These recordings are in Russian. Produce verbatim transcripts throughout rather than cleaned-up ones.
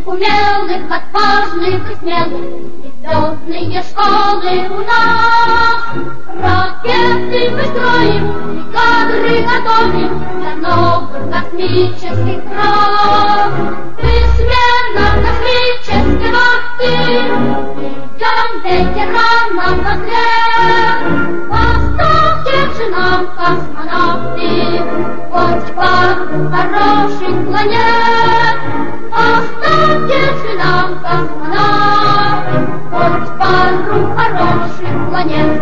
умелых, отважных и смелых, и звездные школы у нас. Ракеты мы строим, и кадры готовим для новых космических трасс. Бессменно космической вахты идем ветеранам во след. Оставьте же нам, космонавты, хоть пару хороших планет. Оставьте же нам, космонавты, хоть пару хороших планет.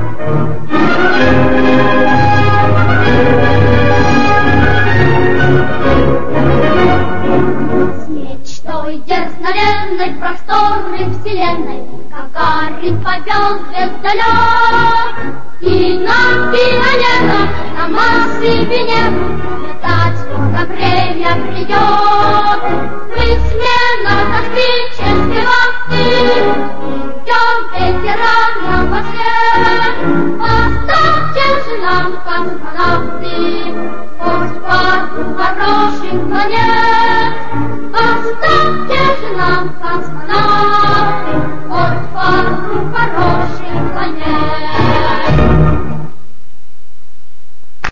С мечтой дерзновенной просторы вселенной Гагарин повел звездолет. И нам, пионерам, на Марс и Венеру летать скоро время придет. Мы смело, как